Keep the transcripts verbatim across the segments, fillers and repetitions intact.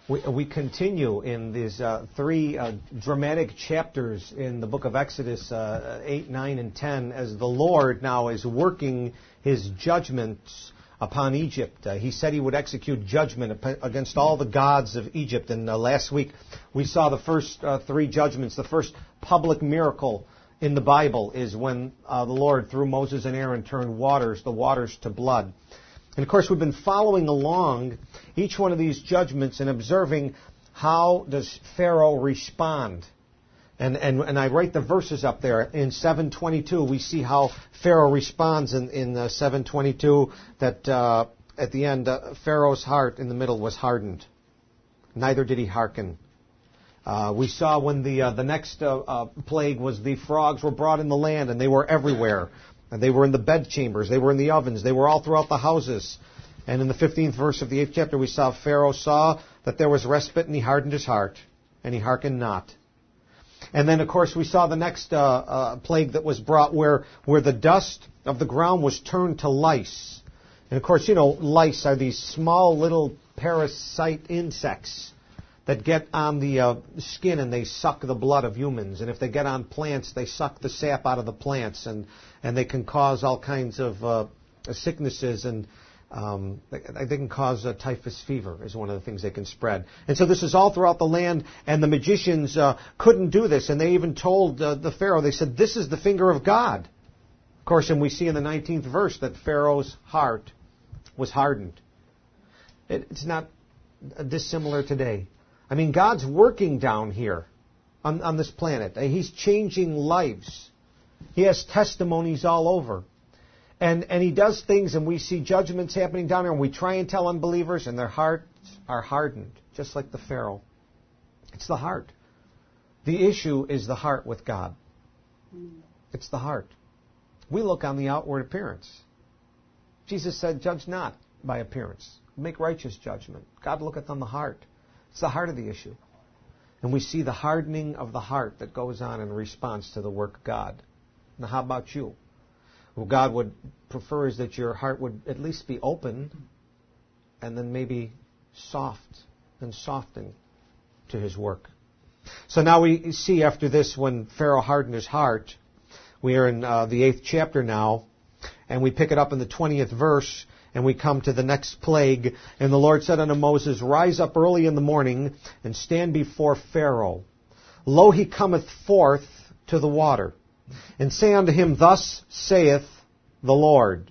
We, we continue in these uh, three uh, dramatic chapters in the book of Exodus, uh, eight, nine, and ten, as the Lord now is working His judgments upon Egypt. Uh, he said He would execute judgment against all the gods of Egypt. And uh, last week we saw the first uh, three judgments. The first public miracle in the Bible is when uh, the Lord, through Moses and Aaron, turned waters, the waters to blood. And of course, we've been following along each one of these judgments and observing how does Pharaoh respond. And, and, and I write the verses up there. In seven twenty-two, we see how Pharaoh responds in, in uh, seven twenty-two, that uh, at the end, uh, Pharaoh's heart in the middle was hardened. Neither did he hearken. Uh, we saw when the, uh, the next uh, uh, plague was the frogs were brought in the land, and they were everywhere. And they were in the bedchambers, they were in the ovens, they were all throughout the houses. And in the fifteenth verse of the eighth chapter, we saw Pharaoh saw that there was respite, and he hardened his heart, and he hearkened not. And then, of course, we saw the next uh, uh, plague that was brought where, where the dust of the ground was turned to lice. And, of course, you know, lice are these small little parasite insects that get on the uh, skin and they suck the blood of humans. And if they get on plants, they suck the sap out of the plants. And, and they can cause all kinds of uh, sicknesses. And um, they, they can cause uh, typhus fever is one of the things they can spread. And so this is all throughout the land. And the magicians uh, couldn't do this. And they even told uh, the Pharaoh, they said, this is the finger of God. Of course, and we see in the nineteenth verse that Pharaoh's heart was hardened. It, it's not dissimilar today. I mean, God's working down here on, on this planet. He's changing lives. He has testimonies all over. And, and He does things, and we see judgments happening down here, and we try and tell unbelievers, and their hearts are hardened, just like the Pharaoh. It's the heart. The issue is the heart with God. It's the heart. We look on the outward appearance. Jesus said, judge not by appearance. Make righteous judgment. God looketh on the heart. It's the heart of the issue. And we see the hardening of the heart that goes on in response to the work of God. Now, how about you? What God would prefer is that your heart would at least be open and then maybe soft and soften to His work. So now we see after this, when Pharaoh hardened his heart, we are in uh, the eighth chapter now, and we pick it up in the twentieth verse. And we come to the next plague. And the Lord said unto Moses, rise up early in the morning, and stand before Pharaoh. Lo, he cometh forth to the water. And say unto him, thus saith the Lord,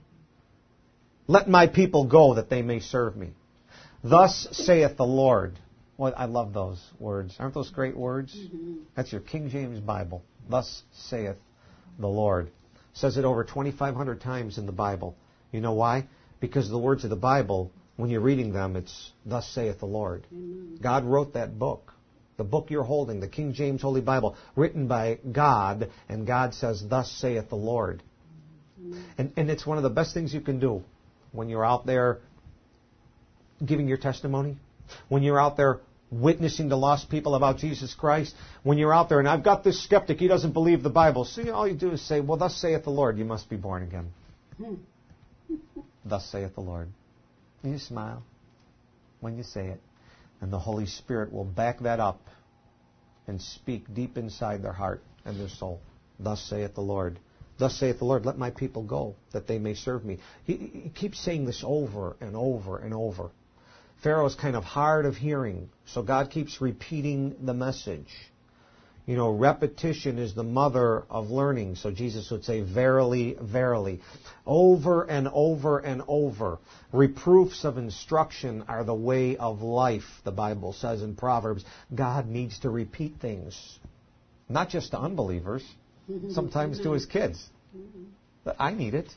let my people go, that they may serve me. Thus saith the Lord. Well, I love those words. Aren't those great words? Mm-hmm. That's your King James Bible. Thus saith the Lord. It says it over twenty-five hundred times in the Bible. You know why? Because the words of the Bible, when you're reading them, it's, thus saith the Lord. Amen. God wrote that book. The book you're holding, the King James Holy Bible, written by God, and God says, thus saith the Lord. And, and it's one of the best things you can do when you're out there giving your testimony, when you're out there witnessing to lost people about Jesus Christ, when you're out there, and I've got this skeptic, he doesn't believe the Bible. So all you do is say, well, thus saith the Lord, you must be born again. Hmm. Thus saith the Lord. You smile when you say it. And the Holy Spirit will back that up and speak deep inside their heart and their soul. Thus saith the Lord. Thus saith the Lord, let my people go, that they may serve me. He, he keeps saying this over and over and over. Pharaoh's kind of hard of hearing, so God keeps repeating the message. You know, repetition is the mother of learning. So Jesus would say, verily, verily. Over and over and over. Reproofs of instruction are the way of life, the Bible says in Proverbs. God needs to repeat things. Not just to unbelievers. Sometimes to His kids. But I need it.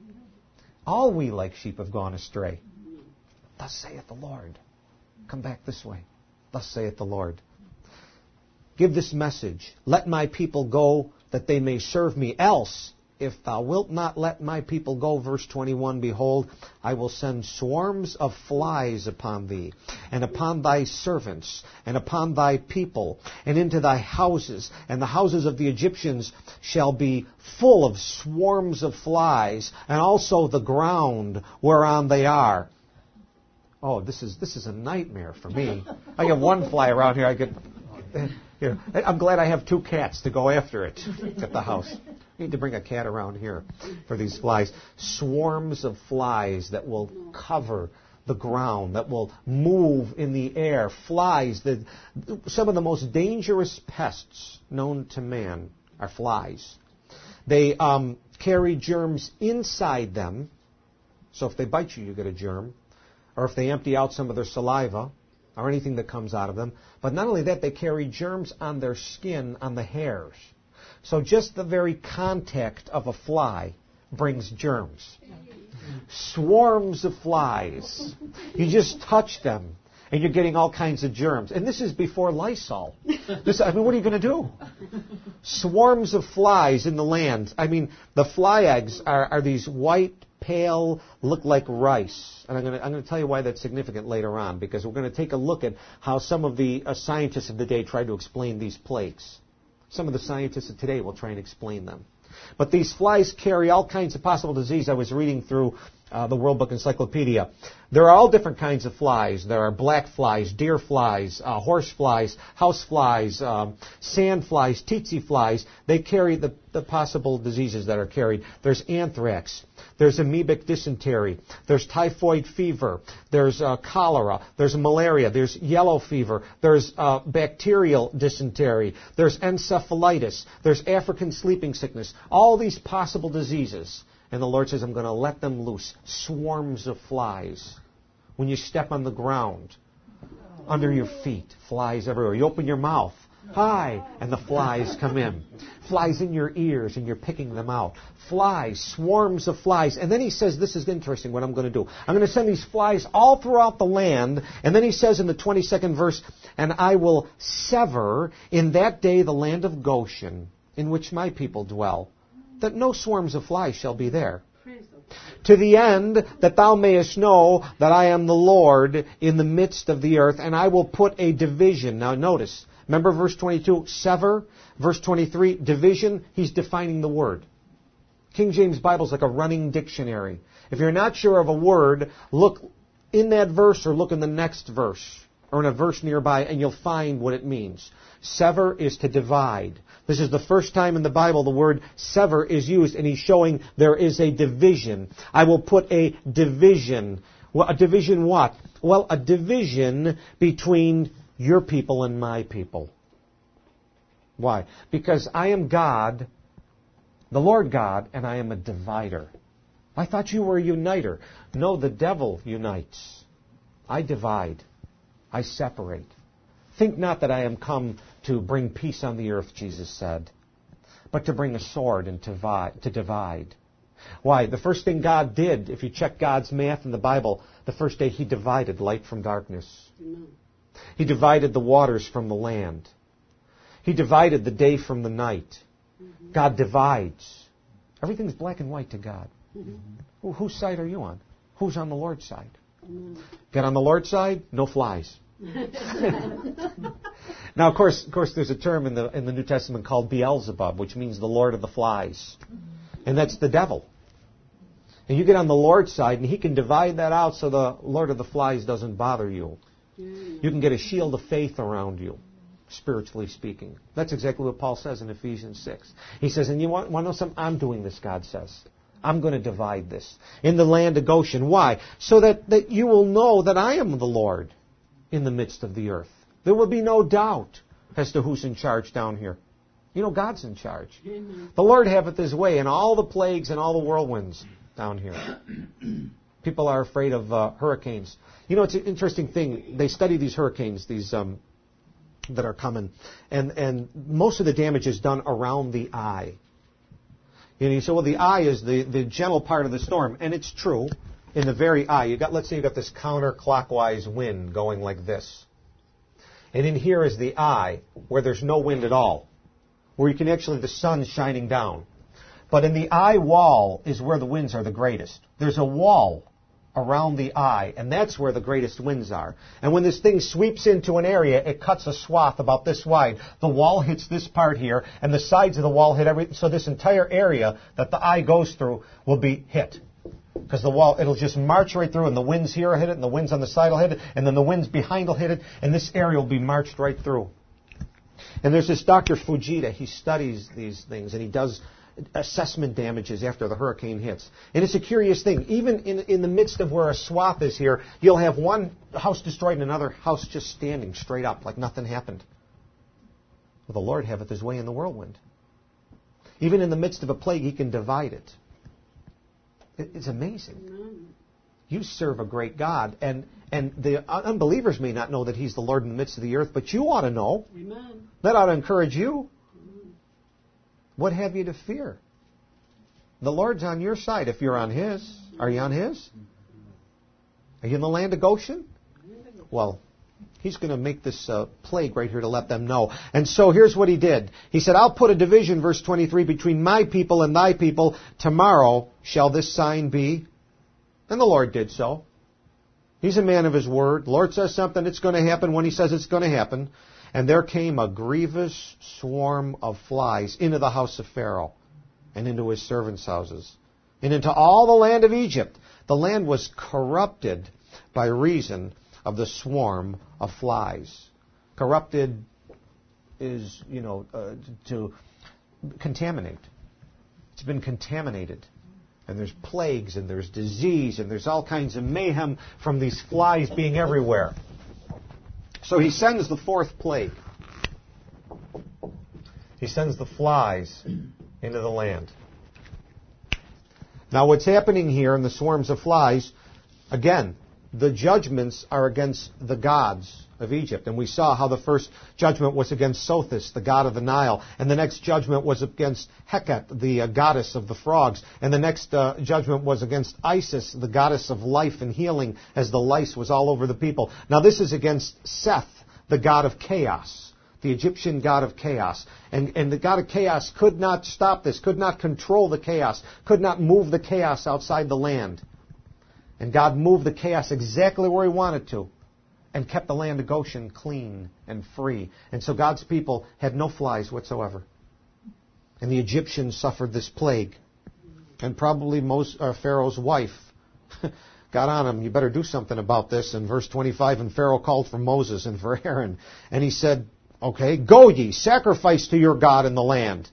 All we like sheep have gone astray. Thus saith the Lord. Come back this way. Thus saith the Lord. Give this message. Let my people go, that they may serve me. Else, if thou wilt not let my people go, verse twenty-one, behold, I will send swarms of flies upon thee, and upon thy servants, and upon thy people, and into thy houses. And the houses of the Egyptians shall be full of swarms of flies, and also the ground whereon they are. Oh, this is this is a nightmare for me. I get one fly around here. I get, you know, I'm glad I have two cats to go after it at the house. I need to bring a cat around here for these flies. Swarms of flies that will cover the ground, that will move in the air. Flies, that some of the most dangerous pests known to man are flies. They um, carry germs inside them. So if they bite you, you get a germ. Or if they empty out some of their saliva or anything that comes out of them. But not only that, they carry germs on their skin, on the hairs. So just the very contact of a fly brings germs. Swarms of flies. You just touch them, and you're getting all kinds of germs. And this is before Lysol. This, I mean, what are you going to do? Swarms of flies in the land. I mean, the fly eggs are, are these white, pale, look like rice. And I'm going to I'm going to tell you why that's significant later on, because we're going to take a look at how some of the uh, scientists of the day tried to explain these plagues. Some of the scientists of today will try and explain them. But these flies carry all kinds of possible disease. I was reading through uh, the World Book Encyclopedia. There are all different kinds of flies. There are black flies, deer flies, uh, horse flies, house flies, um, sand flies, tsetse flies. They carry the, the possible diseases that are carried. There's anthrax. There's amoebic dysentery. There's typhoid fever. There's uh, cholera. There's malaria. There's yellow fever. There's uh, bacterial dysentery. There's encephalitis. There's African sleeping sickness. All these possible diseases. And the Lord says, I'm going to let them loose. Swarms of flies. When you step on the ground, under your feet, flies everywhere. You open your mouth. Hi, and the flies come in. Flies in your ears, and you're picking them out. Flies, swarms of flies. And then he says, this is interesting, what I'm going to do. I'm going to send these flies all throughout the land. And then he says in the twenty-second verse, and I will sever in that day the land of Goshen, in which my people dwell, that no swarms of flies shall be there. To the end that thou mayest know that I am the Lord in the midst of the earth, and I will put a division. Now notice, remember verse twenty-two, sever. Verse twenty-three, division. He's defining the word. King James Bible is like a running dictionary. If you're not sure of a word, look in that verse or look in the next verse or in a verse nearby, and you'll find what it means. Sever is to divide. This is the first time in the Bible the word sever is used, and he's showing there is a division. I will put a division. Well, a division what? Well, a division between your people and my people. Why? Because I am God, the Lord God, and I am a divider. I thought you were a uniter. No, the devil unites. I divide. I separate. Think not that I am come to bring peace on the earth, Jesus said, but to bring a sword and to divide. To divide. Why? The first thing God did, if you check God's math in the Bible, the first day He divided light from darkness. Amen. He divided the waters from the land. He divided the day from the night. Mm-hmm. God divides. Everything's black and white to God. Mm-hmm. Well, whose side are you on? Who's on the Lord's side? Mm-hmm. Get on the Lord's side, no flies. Now, of course, of course, there's a term in the in the New Testament called Beelzebub, which means the Lord of the Flies, and that's the devil. And you get on the Lord's side, and He can divide that out so the Lord of the Flies doesn't bother you. You can get a shield of faith around you, spiritually speaking. That's exactly what Paul says in Ephesians six. He says, and you want, want to know something? I'm doing this, God says. I'm going to divide this in the land of Goshen. Why? So that, that you will know that I am the Lord in the midst of the earth. There will be no doubt as to who's in charge down here. You know, God's in charge. Amen. The Lord haveth His way in all the plagues and all the whirlwinds down here. People are afraid of uh, hurricanes. You know, it's an interesting thing. They study these hurricanes, these um, that are coming, and, and most of the damage is done around the eye. And you say, well, the eye is the, the gentle part of the storm, and it's true. In the very eye, you got, let's say you got this counterclockwise wind going like this. And in here is the eye, where there's no wind at all, where you can actually, the sun's shining down. But in the eye wall is where the winds are the greatest. There's a wall around the eye, and that's where the greatest winds are. And when this thing sweeps into an area, it cuts a swath about this wide. The wall hits this part here, and the sides of the wall hit every, so this entire area that the eye goes through will be hit. Because the wall, it'll just march right through, and the winds here will hit it, and the winds on the side will hit it, and then the winds behind will hit it, and this area will be marched right through. And there's this Doctor Fujita. He studies these things, and he does assessment damages after the hurricane hits. And it's a curious thing. Even in, in the midst of where a swath is here, you'll have one house destroyed and another house just standing straight up like nothing happened. Well, the Lord haveth his way in the whirlwind. Even in the midst of a plague, he can divide it. it it's amazing. Amen. You serve a great God. And, and the unbelievers may not know that he's the Lord in the midst of the earth, but you ought to know. Amen. That ought to encourage you. What have you to fear? The Lord's on your side if you're on his. Are you on his? Are you in the land of Goshen? Well, he's going to make this uh, plague right here to let them know. And so here's what he did. He said, I'll put a division, verse twenty-three, between my people and thy people. Tomorrow shall this sign be. And the Lord did so. He's a man of his word. The Lord says something, it's going to happen when he says it's going to happen. And there came a grievous swarm of flies into the house of Pharaoh and into his servants' houses and into all the land of Egypt. The land was corrupted by reason of the swarm of flies. Corrupted is, you know, uh, to contaminate. It's been contaminated. And there's plagues and there's disease and there's all kinds of mayhem from these flies being everywhere. So he sends the fourth plague. He sends the flies into the land. Now what's happening here in the swarms of flies, again, the judgments are against the gods of Egypt. And we saw how the first judgment was against Sothis, the god of the Nile. And the next judgment was against Heket, the uh, goddess of the frogs. And the next uh, judgment was against Isis, the goddess of life and healing, as the lice was all over the people. Now this is against Seth, the god of chaos, the Egyptian god of chaos. And, and the god of chaos could not stop this, could not control the chaos, could not move the chaos outside the land. And God moved the chaos exactly where he wanted to, and kept the land of Goshen clean and free. And so God's people had no flies whatsoever. And the Egyptians suffered this plague. And probably most, uh, Pharaoh's wife got on him, you better do something about this. In verse twenty-five, and Pharaoh called for Moses and for Aaron. And he said, okay, go ye, sacrifice to your God in the land.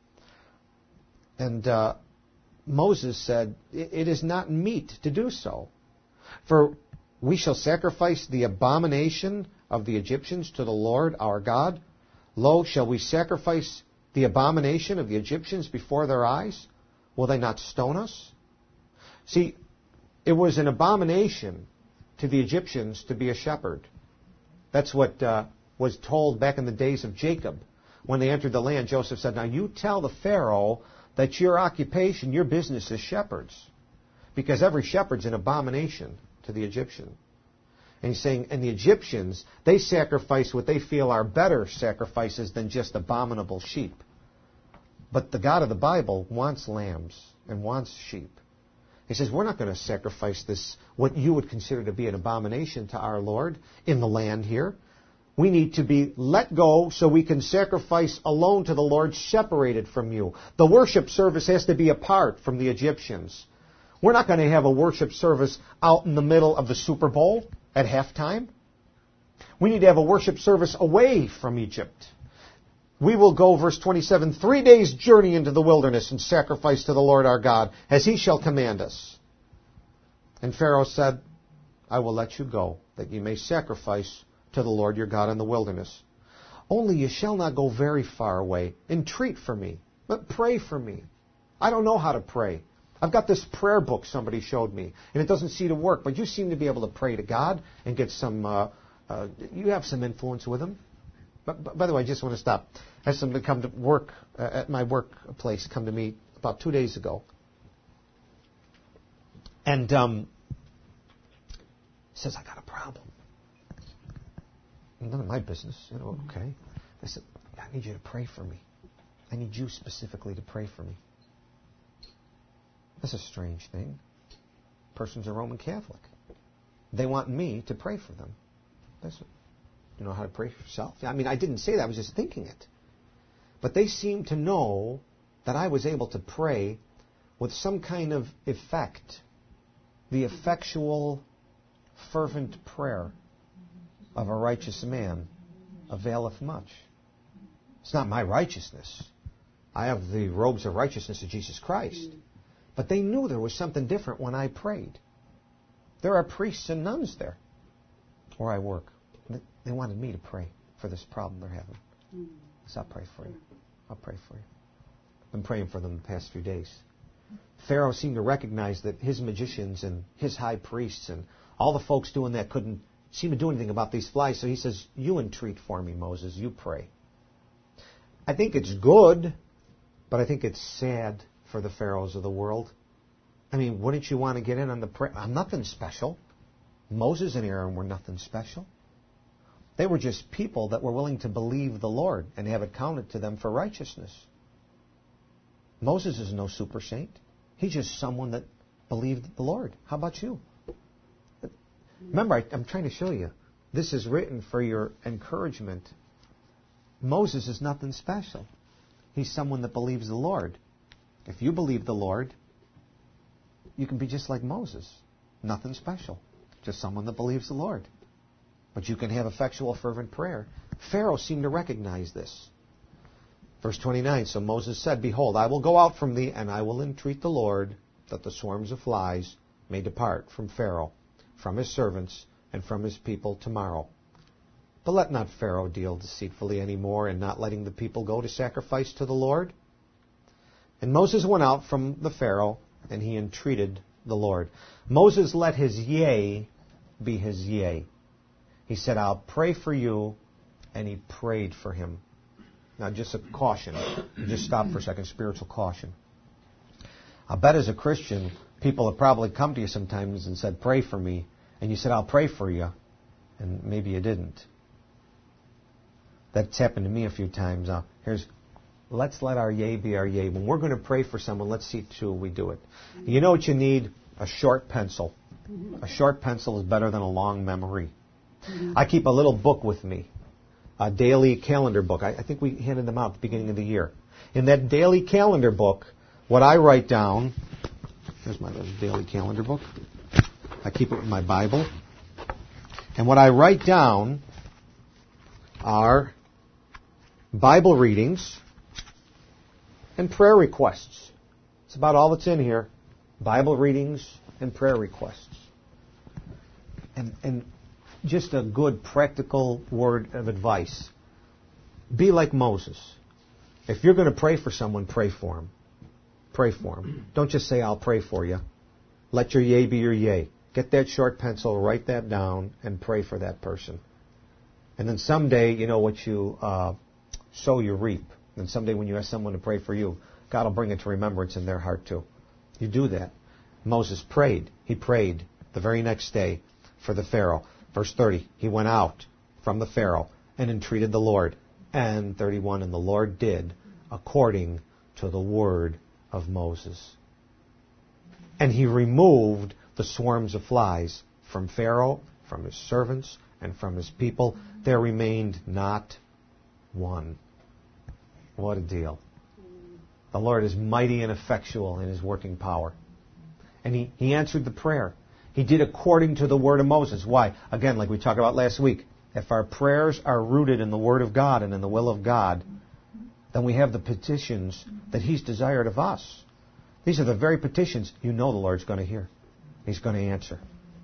And uh, Moses said, it is not meet to do so. For we shall sacrifice the abomination of the Egyptians to the Lord our God. Lo, shall we sacrifice the abomination of the Egyptians before their eyes? Will they not stone us? See, it was an abomination to the Egyptians to be a shepherd. That's what uh, was told back in the days of Jacob. When they entered the land, Joseph said, now you tell the Pharaoh that your occupation, your business is shepherds. Because every shepherd's an abomination to the Egyptian. And he's saying, and the Egyptians, they sacrifice what they feel are better sacrifices than just abominable sheep. But the God of the Bible wants lambs and wants sheep. He says, we're not going to sacrifice this, what you would consider to be an abomination to our Lord in the land here. We need to be let go so we can sacrifice alone to the Lord, separated from you. The worship service has to be apart from the Egyptians. We're not going to have a worship service out in the middle of the Super Bowl at halftime. We need to have a worship service away from Egypt. We will go, verse twenty-seven, three days' journey into the wilderness and sacrifice to the Lord our God, as he shall command us. And Pharaoh said, I will let you go, that you may sacrifice to the Lord your God in the wilderness. Only you shall not go very far away. Entreat for me, but pray for me. I don't know how to pray. I've got this prayer book somebody showed me, and it doesn't seem to work, but you seem to be able to pray to God and get some, uh, uh, you have some influence with him. But, but by the way, I just want to stop. I had somebody come to work, uh, at my workplace, come to me about two days ago. And um, says, I got a problem. None of my business, you know, okay. I said, I need you to pray for me. I need you specifically to pray for me. That's a strange thing. Person's a Roman Catholic. They want me to pray for them. That's, you know how to pray for yourself? I mean, I didn't say that. I was just thinking it. But they seem to know that I was able to pray with some kind of effect the effectual, fervent prayer of a righteous man availeth much. It's not my righteousness. I have the robes of righteousness of Jesus Christ. But they knew there was something different when I prayed. There are priests and nuns there where I work. They wanted me to pray for this problem they're having. So I'll pray for you. I'll pray for you. I've been praying for them the past few days. Pharaoh seemed to recognize that his magicians and his high priests and all the folks doing that couldn't seem to do anything about these flies. So he says, you entreat for me, Moses. You pray. I think it's good, but I think it's sad for the pharaohs of the world. I mean, wouldn't you want to get in on the prayer? I'm nothing special. Moses and Aaron were nothing special. They were just people that were willing to believe the Lord and have it counted to them for righteousness. Moses is no super saint. He's just someone that believed the Lord. How about you? Remember, I, I'm trying to show you. This is written for your encouragement. Moses is nothing special. He's someone that believes the Lord. If you believe the Lord, you can be just like Moses. Nothing special. Just someone that believes the Lord. But you can have effectual, fervent prayer. Pharaoh seemed to recognize this. Verse twenty-nine, so Moses said, behold, I will go out from thee, and I will entreat the Lord, that the swarms of flies may depart from Pharaoh, from his servants, and from his people tomorrow. But let not Pharaoh deal deceitfully any more, in not letting the people go to sacrifice to the Lord. And Moses went out from the Pharaoh, and he entreated the Lord. Moses let his yea be his yea. He said, I'll pray for you, and he prayed for him. Now, just a caution. Just stop for a second. Spiritual caution. I bet as a Christian, people have probably come to you sometimes and said, pray for me. And you said, I'll pray for you. And maybe you didn't. That's happened to me a few times. Now, here's, let's let our yea be our yea. When we're going to pray for someone, let's see to we do it. You know what you need? A short pencil. A short pencil is better than a long memory. I keep a little book with me. A daily calendar book. I, I think we handed them out at the beginning of the year. In that daily calendar book, what I write down, here's my little daily calendar book. I keep it with my Bible. And what I write down are Bible readings and prayer requests. It's about all that's in here. Bible readings and prayer requests. And, and just a good practical word of advice. Be like Moses. If you're going to pray for someone, pray for him. Pray for him. Don't just say, I'll pray for you. Let your yea be your yea. Get that short pencil, write that down, and pray for that person. And then someday, you know, what you uh, sow, you reap. And someday when you ask someone to pray for you, God will bring it to remembrance in their heart too. You do that. Moses prayed. He prayed the very next day for the Pharaoh. Verse thirty, he went out from the Pharaoh and entreated the Lord. And thirty-one, and the Lord did according to the word of Moses. And he removed the swarms of flies from Pharaoh, from his servants, and from his people. There remained not one. What a deal. The Lord is mighty and effectual in his working power. And he, he answered the prayer. He did according to the word of Moses. Why? Again, like we talked about last week, if our prayers are rooted in the word of God and in the will of God, then we have the petitions that he's desired of us. These are the very petitions you know the Lord's going to hear. He's going to answer.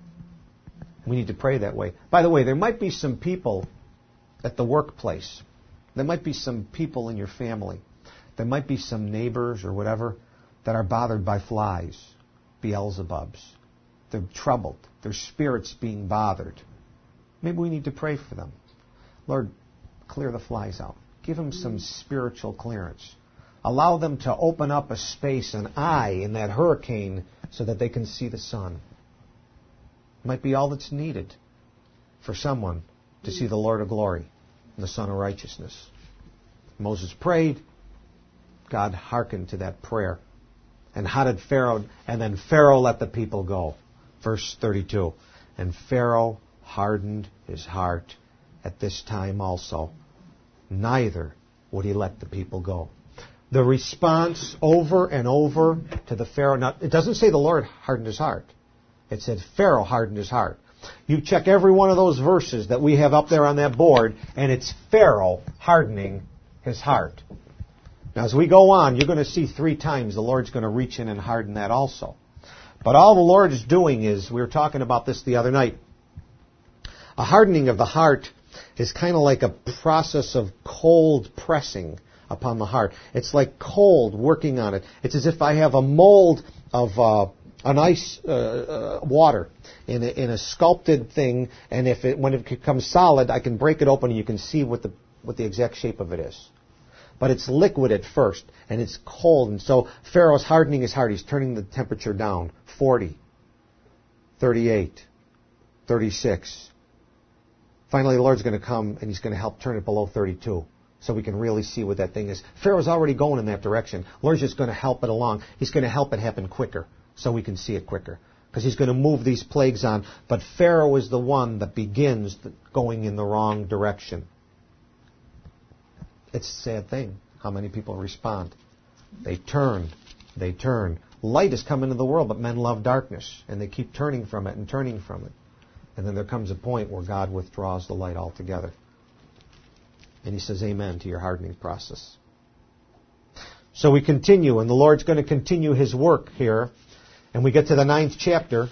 We need to pray that way. By the way, there might be some people at the workplace. There might be some people in your family. There might be some neighbors or whatever that are bothered by flies, Beelzebubs. They're troubled. Their spirits being bothered. Maybe we need to pray for them. Lord, clear the flies out. Give them some spiritual clearance. Allow them to open up a space, an eye in that hurricane so that they can see the sun. Might be all that's needed for someone to see the Lord of glory and the Son of righteousness. Moses prayed. God hearkened to that prayer. And how did Pharaoh? And then Pharaoh let the people go. Verse thirty-two. And Pharaoh hardened his heart at this time also. Neither would he let the people go. The response over and over to the Pharaoh. Now, it doesn't say the Lord hardened his heart. It said Pharaoh hardened his heart. You check every one of those verses that we have up there on that board, and it's Pharaoh hardening his heart. Now, as we go on, you're going to see three times the Lord's going to reach in and harden that also. But all the Lord is doing is, we were talking about this the other night, a hardening of the heart is kind of like a process of cold pressing upon the heart. It's like cold working on it. It's as if I have a mold of uh, an ice uh, uh, water in a, in a sculpted thing, and if it, when it becomes solid, I can break it open and you can see what the what the exact shape of it is. But it's liquid at first, and it's cold, and so Pharaoh's hardening his heart. He's turning the temperature down. forty, thirty-eight, thirty-six. Finally, the Lord's going to come, and He's going to help turn it below thirty-two, so we can really see what that thing is. Pharaoh's already going in that direction. The Lord's just going to help it along. He's going to help it happen quicker, so we can see it quicker. Because He's going to move these plagues on. But Pharaoh is the one that begins going in the wrong direction. It's a sad thing how many people respond. They turn. They turn. Light has come into the world, but men love darkness. And they keep turning from it and turning from it. And then there comes a point where God withdraws the light altogether. And He says amen to your hardening process. So we continue, and the Lord's going to continue His work here. And we get to the ninth chapter.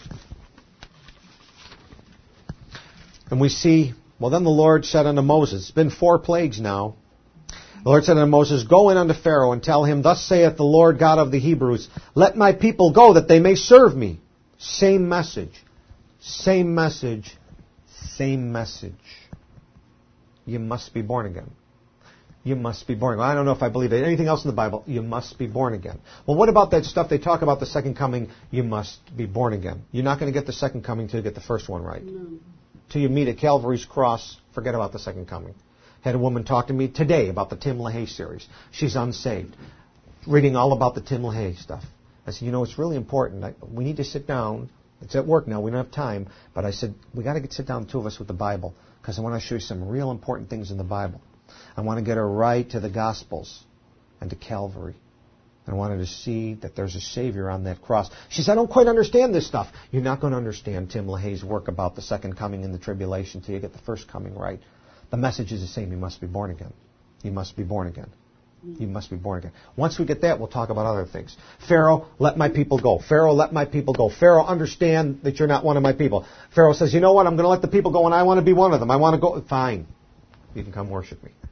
And we see, well, then the Lord said unto Moses, it's been four plagues now. The Lord said unto Moses, go in unto Pharaoh and tell him, thus saith the Lord God of the Hebrews, let my people go that they may serve me. Same message. Same message. Same message. You must be born again. You must be born again. I don't know if I believe it. Anything else in the Bible, you must be born again. Well, what about that stuff they talk about the second coming? You must be born again. You're not going to get the second coming until you get the first one right. No. Till you meet at Calvary's cross, forget about the second coming. Had a woman talk to me today about the Tim LaHaye series. She's unsaved. Reading all about the Tim LaHaye stuff. I said, you know, it's really important. I, we need to sit down. It's at work now. We don't have time. But I said, we got to get sit down, the two of us, with the Bible. Because I want to show you some real important things in the Bible. I want to get her right to the Gospels and to Calvary. I wanted to see that there's a Savior on that cross. She said, I don't quite understand this stuff. You're not going to understand Tim LaHaye's work about the second coming and the tribulation until you get the first coming right. The message is the same. You must be born again. You must be born again. You must be born again. Once we get that, we'll talk about other things. Pharaoh, let my people go. Pharaoh, let my people go. Pharaoh, understand that you're not one of my people. Pharaoh says, you know what? I'm going to let the people go, and I want to be one of them. I want to go. Fine. You can come worship me.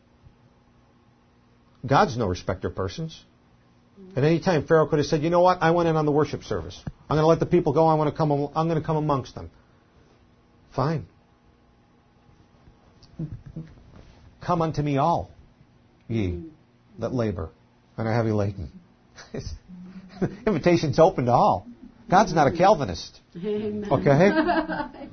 God's no respecter of persons. At any time, Pharaoh could have said, you know what? I went in on the worship service. I'm going to let the people go. I want to come. I'm going to come amongst them. Fine. Come unto me all, ye that labor and are heavy laden. Invitation's open to all. God's not a Calvinist. Amen. Okay?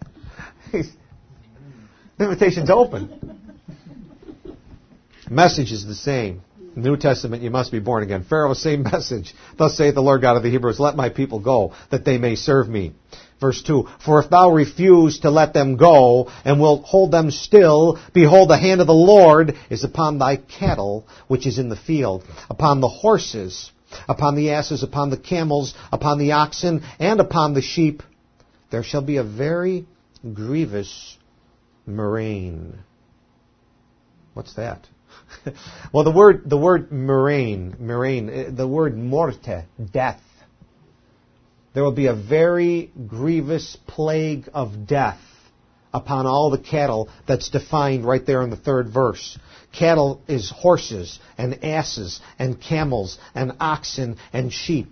The invitation's open. Message is the same. New Testament, you must be born again. Pharaoh, same message. Thus saith the Lord God of the Hebrews, let my people go, that they may serve me. Verse two, for if thou refuse to let them go, and wilt hold them still, behold, the hand of the Lord is upon thy cattle, which is in the field, upon the horses, upon the asses, upon the camels, upon the oxen, and upon the sheep. There shall be a very grievous murrain. What's that? Well, the word the word murrain, murrain, the word morte, death. There will be a very grievous plague of death upon all the cattle that's defined right there in the third verse. Cattle is horses and asses and camels and oxen and sheep.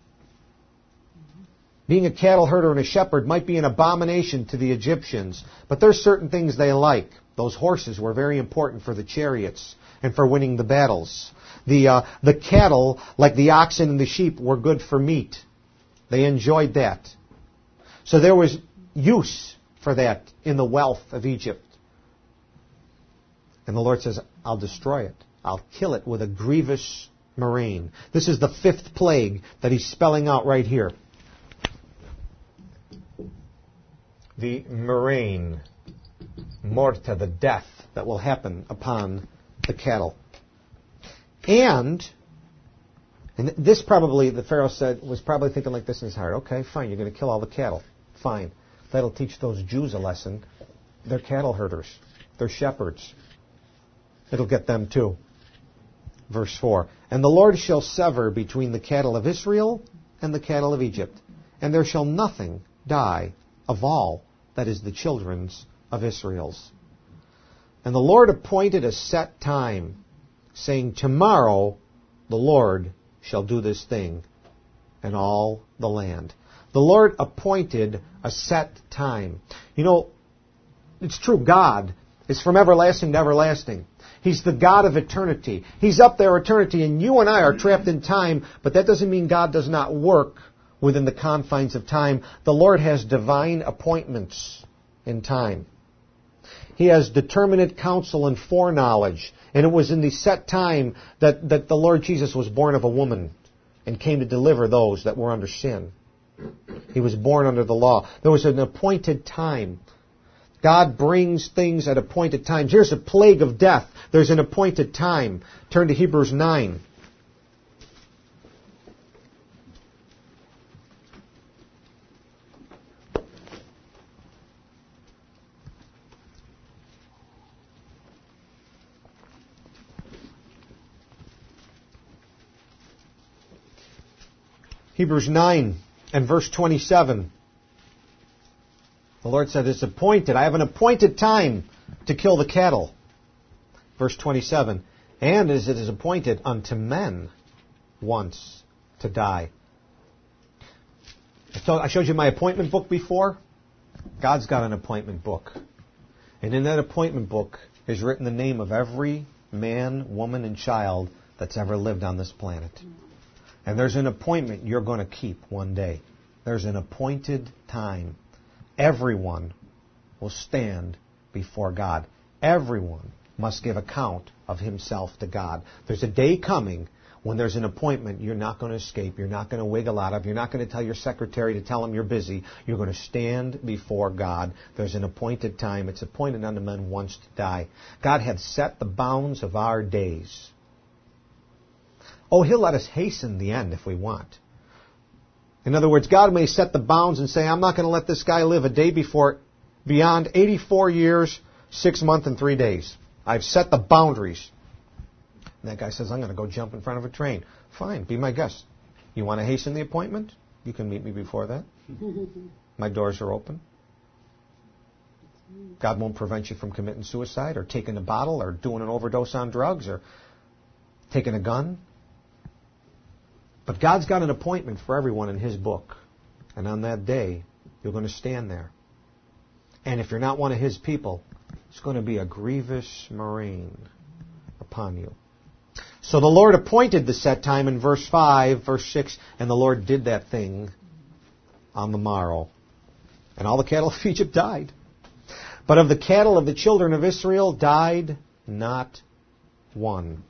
Being a cattle herder and a shepherd might be an abomination to the Egyptians, but there's certain things they like. Those horses were very important for the chariots and for winning the battles. The uh, the cattle, like the oxen and the sheep, were good for meat. They enjoyed that. So there was use for that in the wealth of Egypt. And the Lord says, I'll destroy it. I'll kill it with a grievous murrain. This is the fifth plague that He's spelling out right here. The murrain. Morta, the death that will happen upon the cattle. And And this probably, the Pharaoh said, was probably thinking like this in his heart. Okay, fine, you're going to kill all the cattle. Fine. That'll teach those Jews a lesson. They're cattle herders. They're shepherds. It'll get them too. Verse four. And the Lord shall sever between the cattle of Israel and the cattle of Egypt, and there shall nothing die of all that is the children's of Israel's. And the Lord appointed a set time, saying, Tomorrow the Lord shall do this thing in all the land. The Lord appointed a set time. You know, it's true, God is from everlasting to everlasting. He's the God of eternity. He's up there eternity, and you and I are trapped in time, but that doesn't mean God does not work within the confines of time. The Lord has divine appointments in time. He has determinate counsel and foreknowledge. And it was in the set time that, that the Lord Jesus was born of a woman and came to deliver those that were under sin. He was born under the law. There was an appointed time. God brings things at appointed times. Here's a plague of death. There's an appointed time. Turn to Hebrews nine. Hebrews nine and verse twenty-seven. The Lord said, it's appointed. I have an appointed time to kill the cattle. Verse twenty-seven. And as it is appointed unto men once to die. So I showed you my appointment book before. God's got an appointment book. And in that appointment book is written the name of every man, woman, and child that's ever lived on this planet. And there's an appointment you're going to keep one day. There's an appointed time. Everyone will stand before God. Everyone must give account of himself to God. There's a day coming when there's an appointment you're not going to escape. You're not going to wiggle out of. You're not going to tell your secretary to tell him you're busy. You're going to stand before God. There's an appointed time. It's appointed unto men once to die. God had set the bounds of our days. Oh, He'll let us hasten the end if we want. In other words, God may set the bounds and say, I'm not going to let this guy live a day before beyond eighty-four years, six months, and three days. I've set the boundaries. And that guy says, I'm going to go jump in front of a train. Fine, be my guest. You want to hasten the appointment? You can meet me before that. My doors are open. God won't prevent you from committing suicide or taking a bottle or doing an overdose on drugs or taking a gun. But God's got an appointment for everyone in His book. And on that day, you're going to stand there. And if you're not one of His people, it's going to be a grievous murrain upon you. So the Lord appointed the set time in verse five, verse six, and the Lord did that thing on the morrow. And all the cattle of Egypt died. But of the cattle of the children of Israel died not one.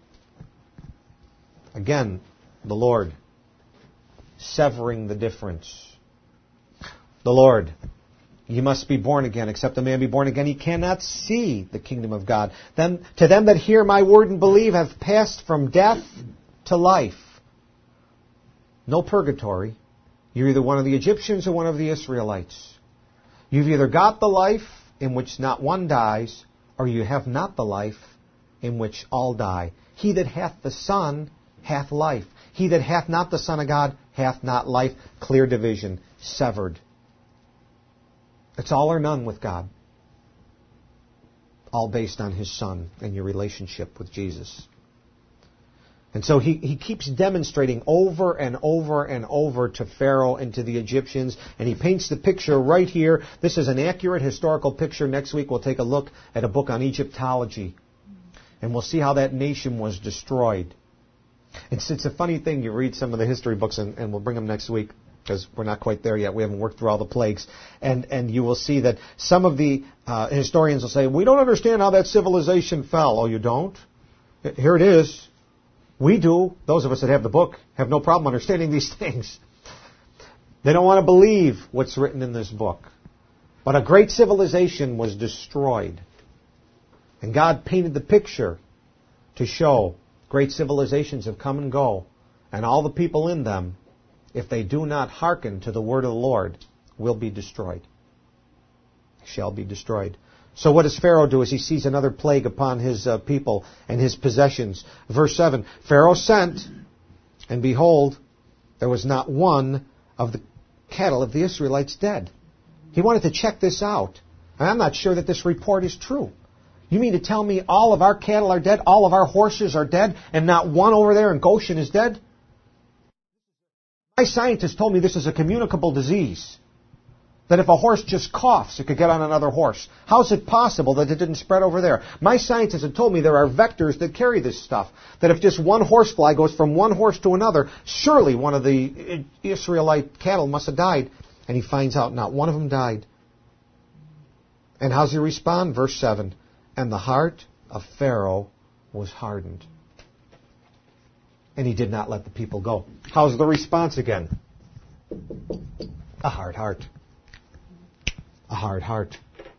Again, the Lord severing the difference. The Lord, you must be born again. Except a man be born again, he cannot see the kingdom of God. Then, to them that hear my word and believe have passed from death to life. No purgatory. You're either one of the Egyptians or one of the Israelites. You've either got the life in which not one dies, or you have not the life in which all die. He that hath the Son hath life. He that hath not the Son of God hath not life. Clear division. Severed. It's all or none with God. All based on His Son and your relationship with Jesus. And so he, he keeps demonstrating over and over and over to Pharaoh and to the Egyptians, and he paints the picture right here. This is an accurate historical picture. Next week we'll take a look at a book on Egyptology, and we'll see how that nation was destroyed. It's, it's a funny thing. You read some of the history books, and, and we'll bring them next week because we're not quite there yet. We haven't worked through all the plagues. And, and you will see that some of the uh, historians will say, we don't understand how that civilization fell. Oh, you don't? Here it is. We do. Those of us that have the book have no problem understanding these things. They don't want to believe what's written in this book. But a great civilization was destroyed. And God painted the picture to show great civilizations have come and go. and all the people in them, if they do not hearken to the word of the Lord, will be destroyed. Shall be destroyed. So what does Pharaoh do as he sees another plague upon his uh, people and his possessions? Verse seven, Pharaoh sent, and behold, there was not one of the cattle of the Israelites dead. He wanted to check this out. And I'm not sure that this report is true. You mean to tell me all of our cattle are dead, all of our horses are dead, and not one over there in Goshen is dead? My scientist told me this is a communicable disease. That if a horse just coughs, it could get on another horse. How is it possible that it didn't spread over there? My scientists have told me there are vectors that carry this stuff. That if just one horsefly goes from one horse to another, surely one of the Israelite cattle must have died. And he finds out not one of them died. And how does he respond? Verse seven, and the heart of Pharaoh was hardened. And he did not let the people go. How's the response again? A hard heart. A hard heart.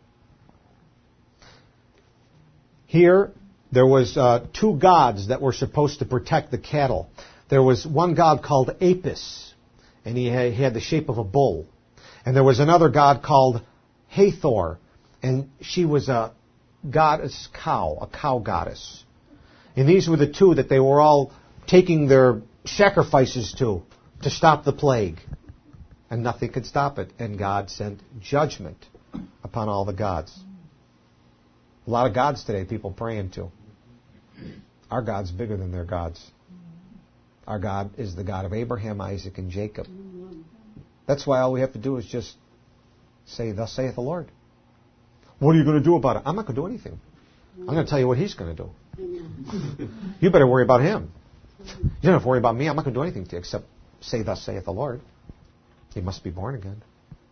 Here, there was uh, two gods that were supposed to protect the cattle. There was one god called Apis, and he had, he had the shape of a bull. And there was another god called Hathor, and she was a goddess cow, a cow goddess. And these were the two that they were all taking their sacrifices to, to stop the plague. And nothing could stop it. And God sent judgment upon all the gods. A lot of gods today people praying to. Our God's bigger than their gods. Our God is the God of Abraham, Isaac, and Jacob. That's why all we have to do is just say, thus saith the Lord. What are you going to do about it? I'm not going to do anything. I'm going to tell you what He's going to do. You better worry about Him. You don't have to worry about me. I'm not going to do anything to you except say, thus saith the Lord. He must be born again.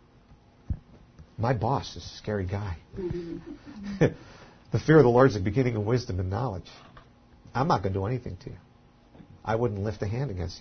My boss is a scary guy. The fear of the Lord is the beginning of wisdom and knowledge. I'm not going to do anything to you. I wouldn't lift a hand against you.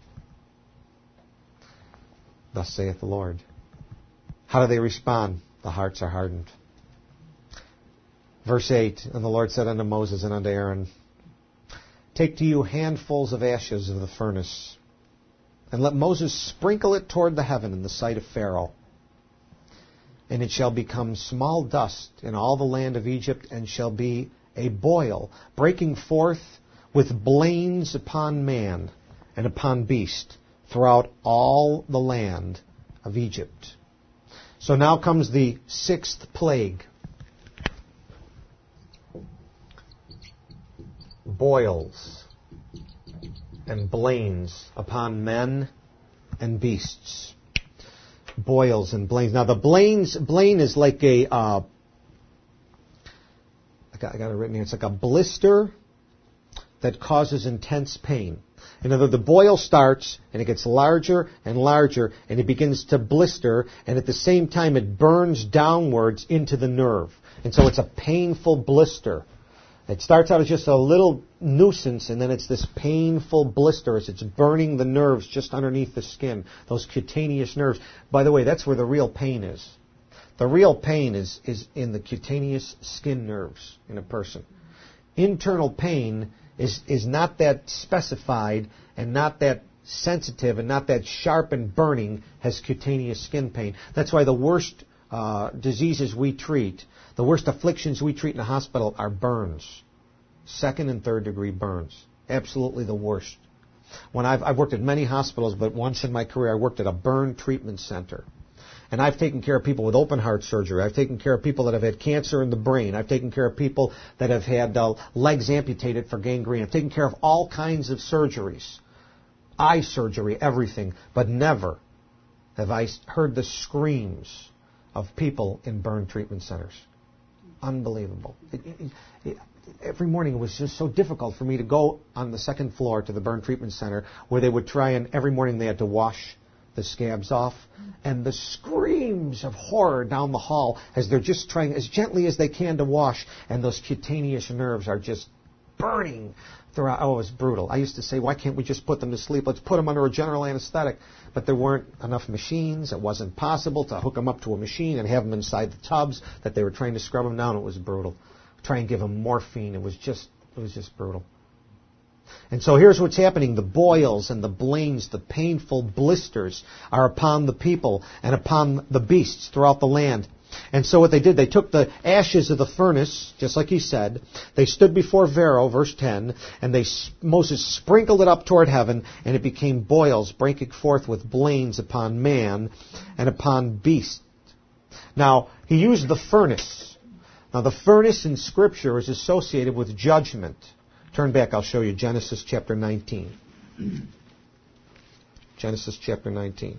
Thus saith the Lord. How do they respond? The hearts are hardened. Verse eight, and the Lord said unto Moses and unto Aaron, take to you handfuls of ashes of the furnace, and let Moses sprinkle it toward the heaven in the sight of Pharaoh. And it shall become small dust in all the land of Egypt, and shall be a boil, breaking forth with blains upon man and upon beast throughout all the land of Egypt. So now comes the sixth plague. Boils and blains upon men and beasts. Boils and blains. Now the blains, blain is like a, uh, I got, I got it written here, it's like a blister that causes intense pain. In other words, the boil starts and it gets larger and larger and it begins to blister, and at the same time it burns downwards into the nerve. And so it's a painful blister. It starts out as just a little nuisance, and then it's this painful blister as it's burning the nerves just underneath the skin, those cutaneous nerves. By the way, that's where the real pain is. The real pain is, is in the cutaneous skin nerves in a person. Internal pain is, is not that specified and not that sensitive and not that sharp and burning as cutaneous skin pain. That's why the worst uh, diseases we treat, the worst afflictions we treat in the hospital are burns. Second and third degree burns. Absolutely the worst. When I've, I've worked at many hospitals, but once in my career I worked at a burn treatment center. And I've taken care of people with open heart surgery. I've taken care of people that have had cancer in the brain. I've taken care of people that have had uh, legs amputated for gangrene. I've taken care of all kinds of surgeries. Eye surgery, everything. But never have I heard the screams of people in burn treatment centers. Unbelievable. It, it, it, every morning it was just so difficult for me to go on the second floor to the burn treatment center where they would try, and every morning they had to wash the scabs off, and the screams of horror down the hall as they're just trying as gently as they can to wash, and those cutaneous nerves are just burning throughout. Oh, it was brutal. I used to say, why can't we just put them to sleep? Let's put them under a general anesthetic. But there weren't enough machines. It wasn't possible to hook them up to a machine and have them inside the tubs that they were trying to scrub them down. It was brutal. Try and give them morphine. It was just, it was just brutal. And so here's what's happening. The boils and the blains, the painful blisters are upon the people and upon the beasts throughout the land. And so what they did, they took the ashes of the furnace, just like he said. They stood before Pharaoh, verse ten, and they Moses sprinkled it up toward heaven, and it became boils, breaking forth with blains upon man and upon beast. Now, he used the furnace. Now, the furnace in Scripture is associated with judgment. Turn back, I'll show you Genesis chapter nineteen. Genesis chapter nineteen.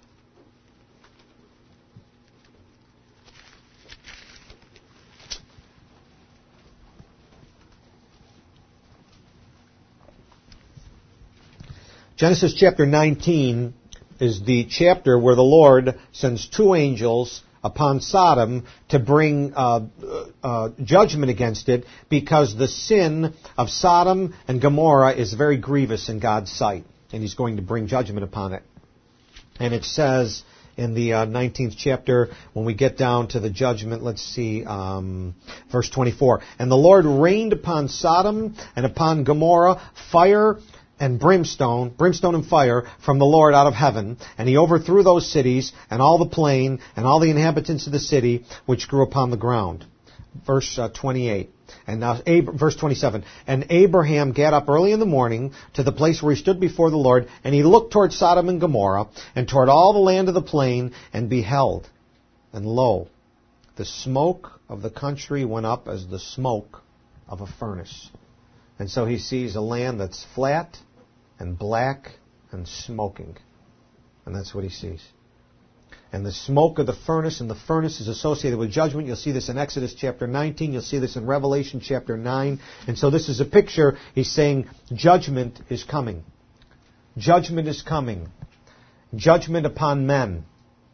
Genesis chapter nineteen is the chapter where the Lord sends two angels upon Sodom to bring uh, uh, judgment against it, because the sin of Sodom and Gomorrah is very grievous in God's sight, and He's going to bring judgment upon it. And it says in the uh, nineteenth chapter, when we get down to the judgment, let's see, um, verse twenty-four. And the Lord rained upon Sodom and upon Gomorrah fire and brimstone, brimstone and fire from the Lord out of heaven, and he overthrew those cities, and all the plain, and all the inhabitants of the city, which grew upon the ground. Verse uh, twenty-eight. And now, Ab- verse twenty-seven. And Abraham got up early in the morning to the place where he stood before the Lord, and he looked toward Sodom and Gomorrah, and toward all the land of the plain, and beheld. And lo, the smoke of the country went up as the smoke of a furnace. And so he sees a land that's flat and black and smoking. And that's what he sees. And the smoke of the furnace, and the furnace is associated with judgment. You'll see this in Exodus chapter nineteen. You'll see this in Revelation chapter nine. And so this is a picture. He's saying judgment is coming. Judgment is coming. Judgment upon men.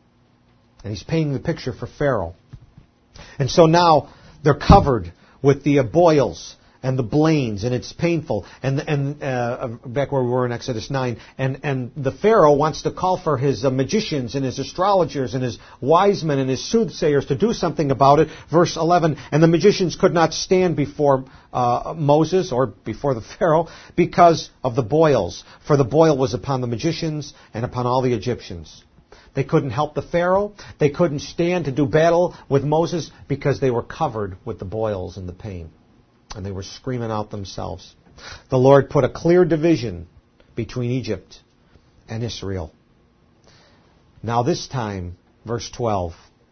And he's painting the picture for Pharaoh. And so now they're covered with the uh, boils and the blains, and it's painful. And and uh, back where we were in Exodus nine, and and the Pharaoh wants to call for his uh, magicians and his astrologers and his wise men and his soothsayers to do something about it. Verse eleven, and the magicians could not stand before uh, Moses or before the Pharaoh because of the boils, for the boil was upon the magicians and upon all the Egyptians. They couldn't help the Pharaoh. They couldn't stand to do battle with Moses because they were covered with the boils and the pain. And they were screaming out themselves. The Lord put a clear division between Egypt and Israel. Now this time, verse twelve,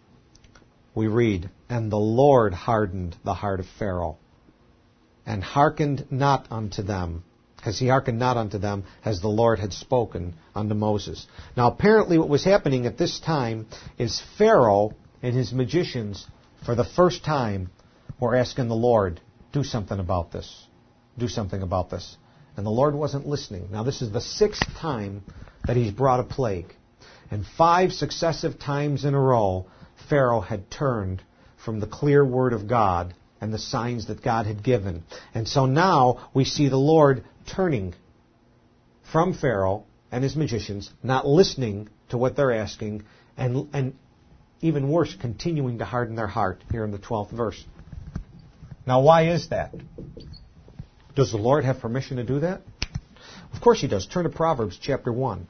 we read, and the Lord hardened the heart of Pharaoh, and hearkened not unto them, as he hearkened not unto them, as the Lord had spoken unto Moses. Now apparently what was happening at this time is Pharaoh and his magicians, for the first time, were asking the Lord, do something about this. Do something about this. And the Lord wasn't listening. Now this is the sixth time that he's brought a plague. And five successive times in a row, Pharaoh had turned from the clear word of God and the signs that God had given. And so now we see the Lord turning from Pharaoh and his magicians, not listening to what they're asking, and, and even worse, continuing to harden their heart here in the twelfth verse. Now, why is that? Does the Lord have permission to do that? Of course he does. Turn to Proverbs chapter one.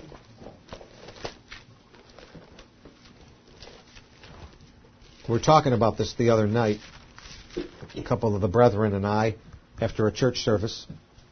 We were talking about this the other night, a couple of the brethren and I, after a church service.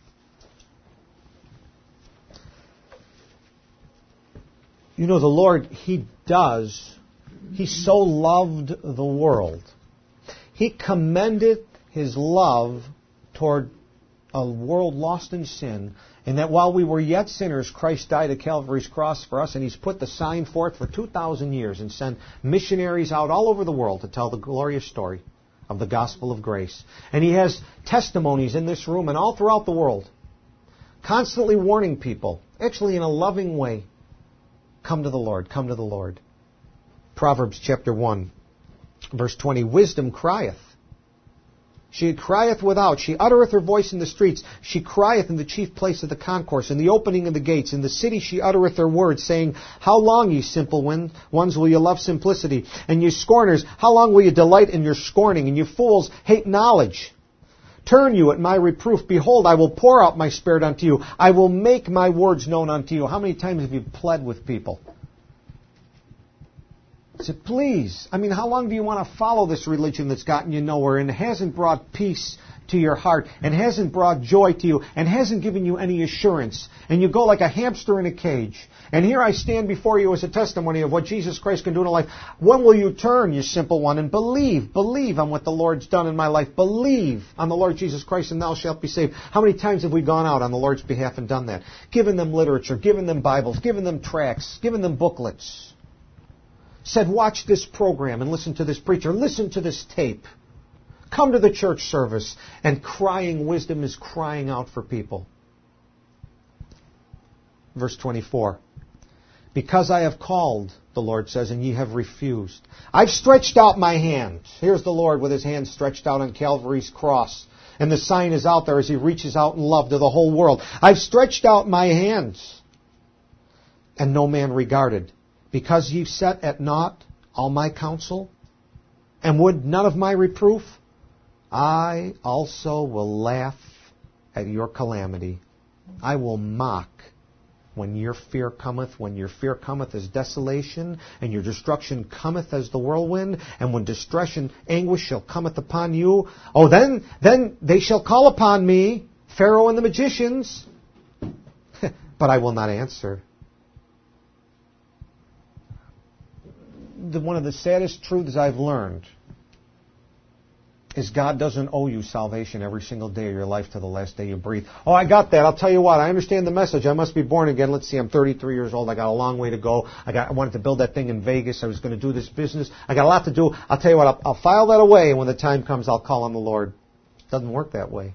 You know, the Lord, He does, He so loved the world. He commended His love toward a world lost in sin, and that while we were yet sinners, Christ died at Calvary's cross for us, and He's put the sign forth for two thousand years and sent missionaries out all over the world to tell the glorious story of the gospel of grace. And He has testimonies in this room and all throughout the world, constantly warning people, actually in a loving way, come to the Lord, come to the Lord. Proverbs chapter one. Verse twenty, wisdom crieth. She crieth without. She uttereth her voice in the streets. She crieth in the chief place of the concourse, in the opening of the gates. In the city she uttereth her words, saying, how long, ye simple ones, will you love simplicity? And ye scorners, how long will you delight in your scorning? And you fools hate knowledge. turn you at my reproof. Behold, I will pour out my Spirit unto you. I will make my words known unto you. How many times have you pled with people? Say, please. I mean, how long do you want to follow this religion that's gotten you nowhere and hasn't brought peace to your heart and hasn't brought joy to you and hasn't given you any assurance? And you go like a hamster in a cage. And here I stand before you as a testimony of what Jesus Christ can do in a life. When will you turn, you simple one, and believe? Believe on what the Lord's done in my life. Believe on the Lord Jesus Christ and thou shalt be saved. How many times have we gone out on the Lord's behalf and done that? Given them literature, given them Bibles, given them tracts, given them booklets. Said, watch this program and listen to this preacher. Listen to this tape. Come to the church service. And crying wisdom is crying out for people. Verse twenty-four. Because I have called, the Lord says, and ye have refused. I've stretched out my hand. Here's the Lord with his hand stretched out on Calvary's cross. And the sign is out there as he reaches out in love to the whole world. I've stretched out my hands. And no man regarded. Because ye set at naught all my counsel, and would none of my reproof, I also will laugh at your calamity. I will mock when your fear cometh. When your fear cometh as desolation, and your destruction cometh as the whirlwind, and when distress and anguish shall cometh upon you, oh, then, then they shall call upon me, Pharaoh and the magicians, but I will not answer. The, one of the saddest truths I've learned is God doesn't owe you salvation every single day of your life to the last day you breathe. Oh, I got that. I'll tell you what. I understand the message. I must be born again. Let's see. I'm thirty-three years old. I got a long way to go. I got. I wanted to build that thing in Vegas. I was going to do this business. I got a lot to do. I'll tell you what. I'll, I'll file that away, and when the time comes, I'll call on the Lord. It doesn't work that way.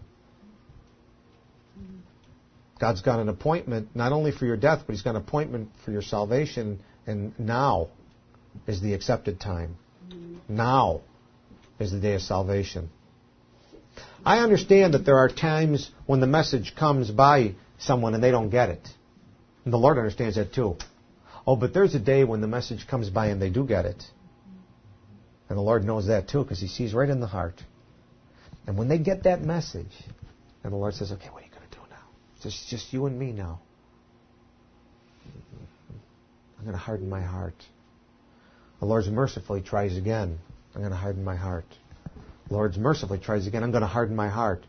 God's got an appointment not only for your death, but He's got an appointment for your salvation, and now is the accepted time. Now is the day of salvation. I understand that there are times when the message comes by someone and they don't get it. And the Lord understands that too. Oh, but there's a day when the message comes by and they do get it. And the Lord knows that too because He sees right in the heart. And when they get that message, and the Lord says, okay, what are you going to do now? It's just, just you and me now. I'm going to harden my heart. The Lord's mercifully tries again. I'm going to harden my heart. The Lord's mercifully tries again. I'm going to harden my heart.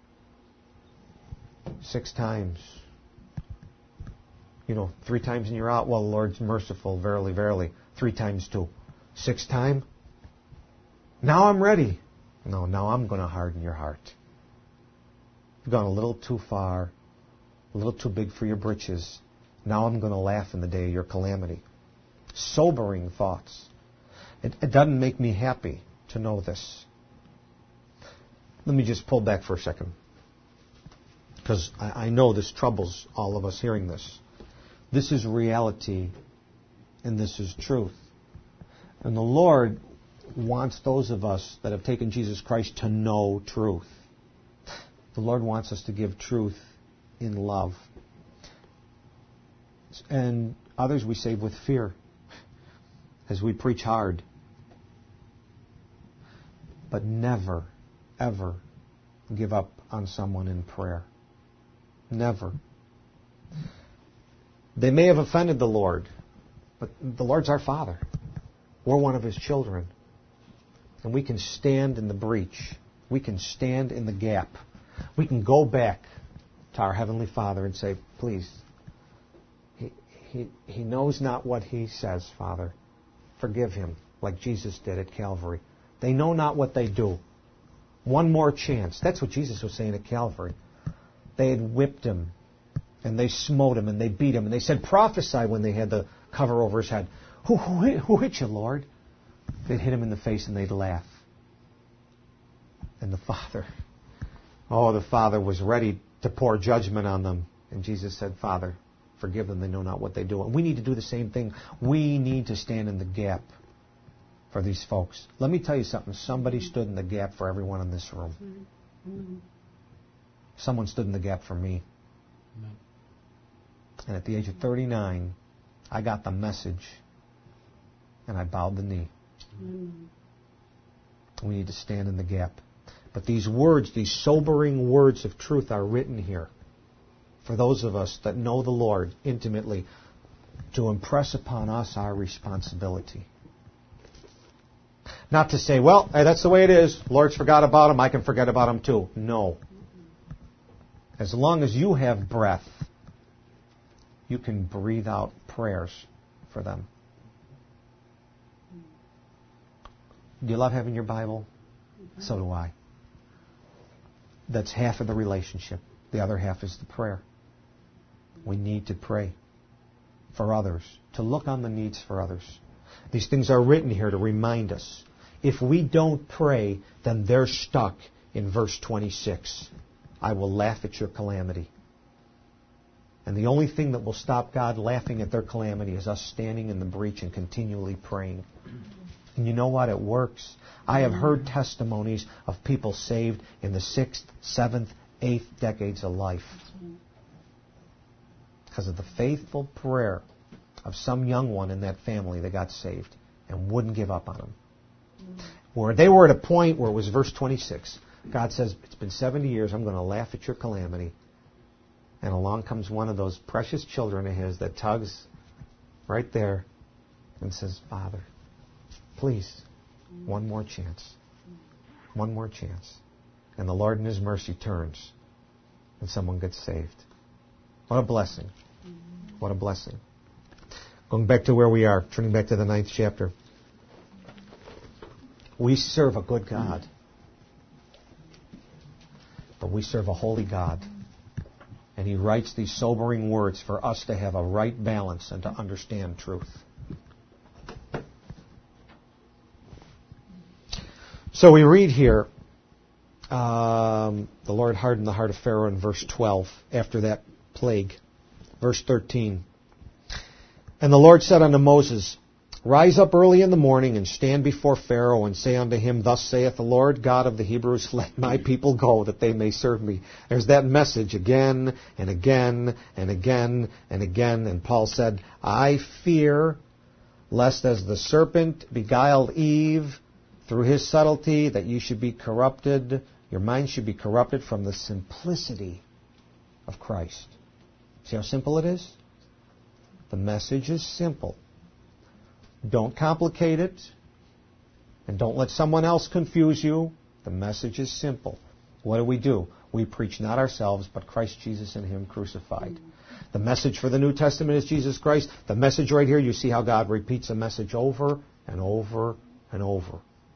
Six times. You know, three times and you're out. Well, the Lord's merciful, verily, verily. Three times two. Six time. Now I'm ready. No, now I'm going to harden your heart. You've gone a little too far. A little too big for your britches. Now I'm going to laugh in the day of your calamity. Sobering thoughts. It, it doesn't make me happy to know this. Let me just pull back for a second. Because I, I know this troubles all of us hearing this. This is reality and this is truth. And the Lord wants those of us that have taken Jesus Christ to know truth. The Lord wants us to give truth in love. And others we save with fear as we preach hard. But never, ever give up on someone in prayer. Never. They may have offended the Lord, but the Lord's our Father. We're one of His children. And we can stand in the breach. We can stand in the gap. We can go back to our Heavenly Father and say, please, He, he, he knows not what He says, Father. Forgive him, like Jesus did at Calvary. They know not what they do. One more chance. That's what Jesus was saying at Calvary. They had whipped Him, and they smote Him, and they beat Him, and they said, prophesy when they had the cover over His head. Who, who, hit, who hit you, Lord? They'd hit Him in the face, and they'd laugh. And the Father, oh, the Father was ready to pour judgment on them. And Jesus said, Father, forgive them, they know not what they do. And we need to do the same thing. We need to stand in the gap for these folks. Let me tell you something. Somebody stood in the gap for everyone in this room. Mm-hmm. Someone stood in the gap for me. Amen. And at the age of thirty-nine, I got the message, and I bowed the knee. Mm-hmm. We need to stand in the gap. But these words, these sobering words of truth are written here for those of us that know the Lord intimately, to impress upon us our responsibility. Not to say, well, hey, that's the way it is. Lord's forgot about him. I can forget about him too. No. As long as you have breath, you can breathe out prayers for them. Do you love having your Bible? Mm-hmm. So do I. That's half of the relationship. The other half is the prayer. We need to pray for others, to look on the needs for others. These things are written here to remind us. If we don't pray, then they're stuck in verse twenty-six. I will laugh at your calamity. And the only thing that will stop God laughing at their calamity is us standing in the breach and continually praying. And you know what? It works. I have heard testimonies of people saved in the sixth, seventh, eighth decades of life because of the faithful prayer of some young one in that family that got saved and wouldn't give up on them. Where they were at a point where it was verse twenty-six. God says, it's been seventy years, I'm going to laugh at your calamity. And along comes one of those precious children of his that tugs right there and says, Father, please, one more chance. One more chance. And the Lord in His mercy turns and someone gets saved. What a blessing. What a blessing. Going back to where we are, turning back to the ninth chapter. We serve a good God. But we serve a holy God. And He writes these sobering words for us to have a right balance and to understand truth. So we read here, um, the Lord hardened the heart of Pharaoh in verse twelve, after that plague. Verse thirteen. And the Lord said unto Moses, Rise up early in the morning, and stand before Pharaoh, and say unto him, Thus saith the Lord God of the Hebrews, Let my people go, that they may serve me. There's that message again, and again, and again, and again. And Paul said, I fear, lest as the serpent beguiled Eve through his subtlety, that you should be corrupted, your mind should be corrupted from the simplicity of Christ. See how simple it is? The message is simple. Don't complicate it, and don't let someone else confuse you. The message is simple. What do we do? We preach not ourselves, but Christ Jesus and Him crucified. The message for the New Testament is Jesus Christ. The message right here, you see how God repeats a message over and over and over.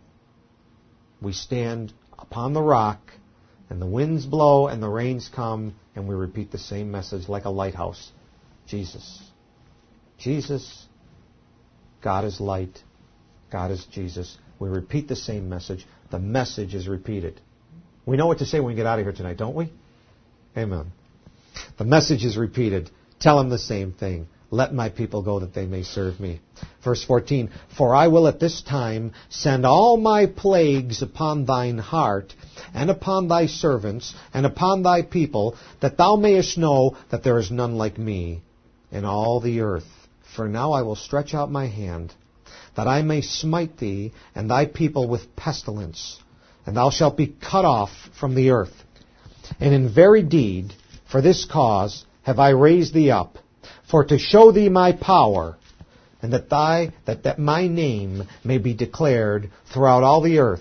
We stand upon the rock, and the winds blow and the rains come, and we repeat the same message like a lighthouse. Jesus. Jesus. God is light. God is Jesus. We repeat the same message. The message is repeated. We know what to say when we get out of here tonight, don't we? Amen. The message is repeated. Tell them the same thing. Let my people go that they may serve me. Verse fourteen, For I will at this time send all my plagues upon thine heart, and upon thy servants, and upon thy people, that thou mayest know that there is none like me in all the earth. For now I will stretch out my hand, that I may smite thee and thy people with pestilence, and thou shalt be cut off from the earth. And in very deed, for this cause have I raised thee up, for to show thee my power, and that thy that, that my name may be declared throughout all the earth.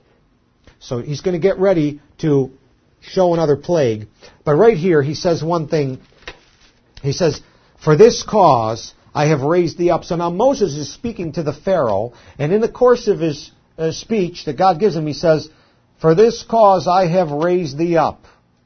So he's going to get ready to show another plague. But right here he says one thing. He says, For this cause I have raised thee up. So now Moses is speaking to the Pharaoh, and in the course of his uh, speech that God gives him, he says, For this cause I have raised thee up.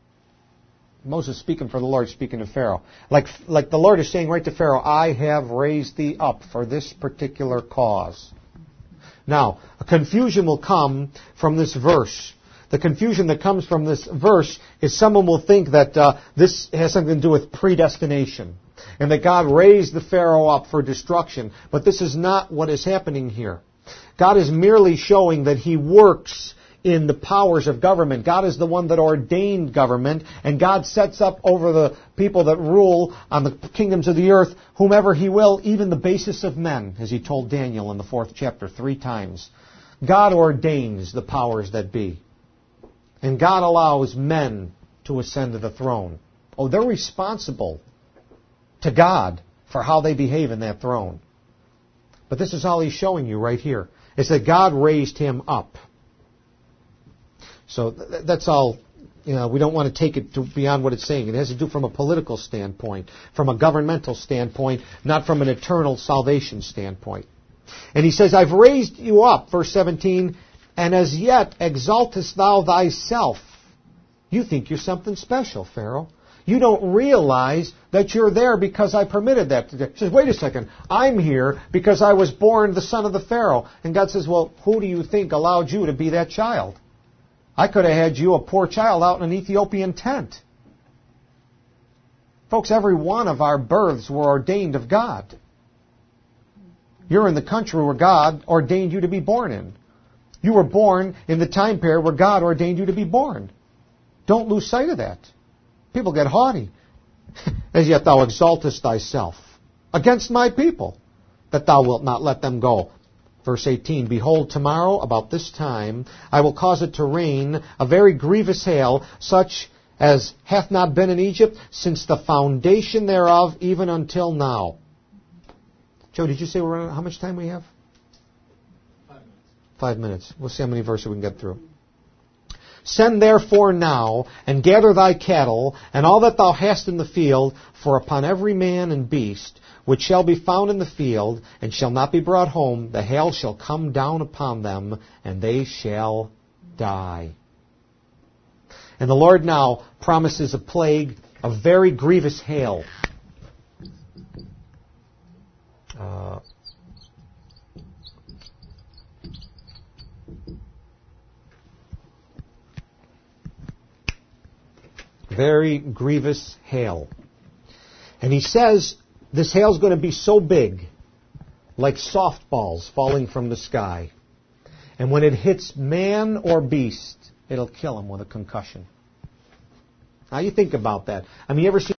Moses speaking for the Lord, speaking to Pharaoh. Like, like the Lord is saying right to Pharaoh, I have raised thee up for this particular cause. Now, a confusion will come from this verse. The confusion that comes from this verse is someone will think that uh, this has something to do with predestination, and that God raised the Pharaoh up for destruction. But this is not what is happening here. God is merely showing that He works in the powers of government. God is the one that ordained government, and God sets up over the people that rule on the kingdoms of the earth whomever He will, even the basest of men, as He told Daniel in the fourth chapter three times. God ordains the powers that be. And God allows men to ascend to the throne. Oh, they're responsible to God for how they behave in that throne. But this is all he's showing you right here. It's that God raised him up. So th- that's all. You know, we don't want to take it to beyond what it's saying. It has to do from a political standpoint, from a governmental standpoint, not from an eternal salvation standpoint. And he says, I've raised you up, verse seventeen, and as yet exaltest thou thyself. You think you're something special, Pharaoh. You don't realize that you're there because I permitted that. He says, wait a second, I'm here because I was born the son of the Pharaoh. And God says, well, who do you think allowed you to be that child? I could have had you a poor child out in an Ethiopian tent. Folks, every one of our births were ordained of God. You're in the country where God ordained you to be born in. You were born in the time period where God ordained you to be born. Don't lose sight of that. People get haughty. As yet thou exaltest thyself against my people, that thou wilt not let them go. Verse eighteen, behold, tomorrow about this time I will cause it to rain a very grievous hail, such as hath not been in Egypt since the foundation thereof, even until now. Joe, did you say we're on, how much time we have? Five minutes. Five minutes. We'll see how many verses we can get through. Send therefore now, and gather thy cattle, and all that thou hast in the field, for upon every man and beast, which shall be found in the field, and shall not be brought home, the hail shall come down upon them, and they shall die. And the Lord now promises a plague, a very grievous hail. Uh, very grievous hail. And he says this hail is going to be so big, like softballs falling from the sky. And when it hits man or beast, it'll kill him with a concussion. Now you think about that. I mean, you ever see